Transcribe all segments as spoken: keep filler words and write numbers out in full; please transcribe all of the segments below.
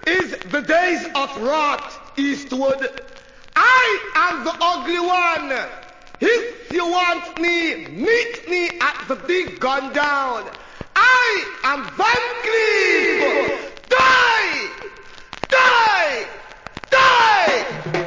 is the days of wrath, Eastwood. I am the ugly one. If you want me, meet me at the big gun down. I am Van Cleave. Die! Die! Die!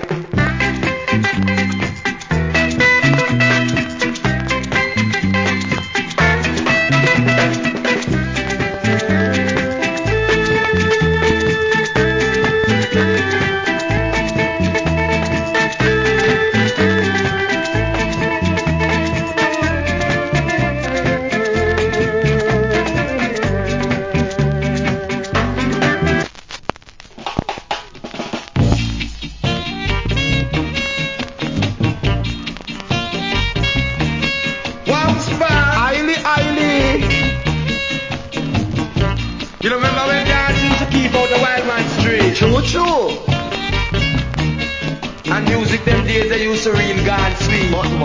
True, true. And music them days they used to real God sweet. But